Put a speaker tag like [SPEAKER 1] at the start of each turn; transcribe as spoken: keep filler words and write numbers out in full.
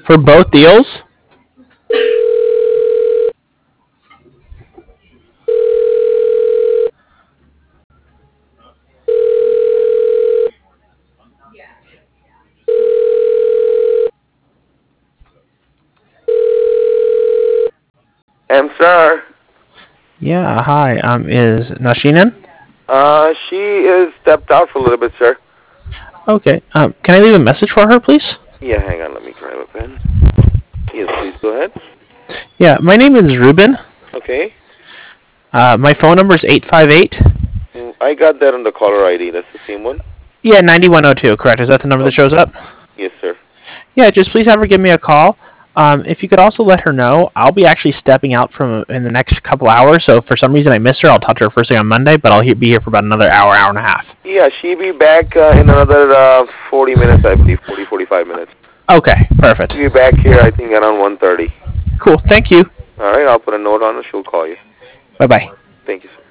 [SPEAKER 1] For both deals?
[SPEAKER 2] M sir.
[SPEAKER 1] Yeah, hi. Um, is Nasheen in?
[SPEAKER 2] Uh, she is stepped out for a little bit, sir.
[SPEAKER 1] Okay. Um, can I leave a message for her, please?
[SPEAKER 2] Yeah, hang on. Let me grab a pen. Yes, please go ahead.
[SPEAKER 1] Yeah, my name is Ruben.
[SPEAKER 2] Okay.
[SPEAKER 1] Uh, my phone number is eight five eight.
[SPEAKER 2] Mm, I got that on the caller I D. That's the same one?
[SPEAKER 1] Yeah, ninety-one oh two, correct. Is that the number that
[SPEAKER 2] Okay.
[SPEAKER 1] shows up?
[SPEAKER 2] Yes, sir.
[SPEAKER 1] Yeah, just please have her give me a call. Um, if you could also let her know, I'll be actually stepping out from in the next couple hours. So if for some reason I miss her, I'll talk to her first thing on Monday. But I'll he- be here for about another hour, hour and a half.
[SPEAKER 2] Yeah, she'll be back uh, in another uh, forty minutes, I believe. forty, forty-five minutes.
[SPEAKER 1] Okay, perfect.
[SPEAKER 2] She'll be back here, I think, around one thirty.
[SPEAKER 1] Cool. Thank you.
[SPEAKER 2] All right, I'll put a note on her. She'll call you.
[SPEAKER 1] Bye bye.
[SPEAKER 2] Thank you, sir.